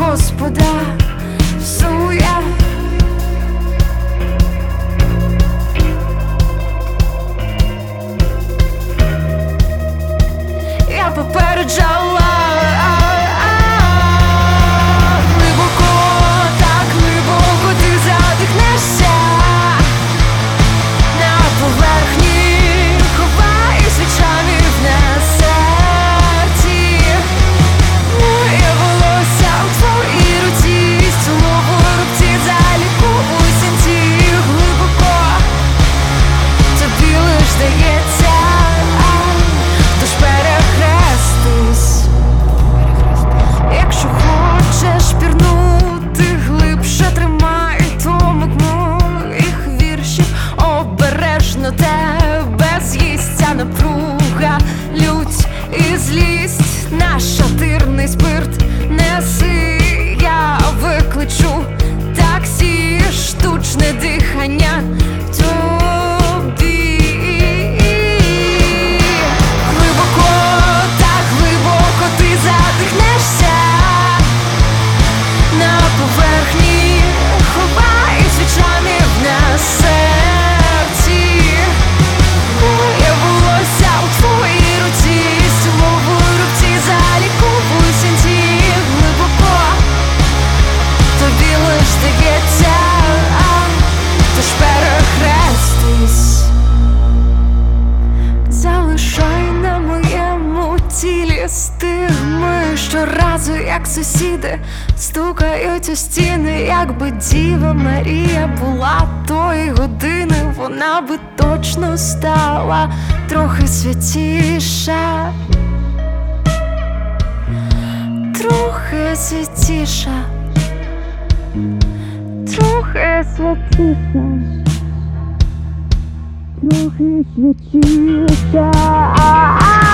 Господа всує. Я попереджала глибоко, так глибоко ти задихнешся. На поверхні ховай свічами в серці. Моє волосся у твоїй руці, стілову рубці, заліковуй синці. Глибоко тобі лиш дається, тож перехрестись. Якщо хочеш пірнути глибше, тримай томик моїх віршів. Обережно тебе з'їсть ця напруга, лють і злість. Наш шатирний спирт неси, я викличу таксі, штучне дихання тобі. Глибоко, так глибоко ти задихнешся. На поверхні ховай свічами в серці. Моє волосся у твоїй руці, стілову рубці, заліковуй синці. Глибоко тобі лиш дається, тож перехрестись. Залишай на моєму тілі стигми. Щоразу, як сусіди стукають у стіни. Якби Діва Марія була тої години, вона би точно стала трохи святіша. Трохи святіша. Трохи святіша. Трохи святіша.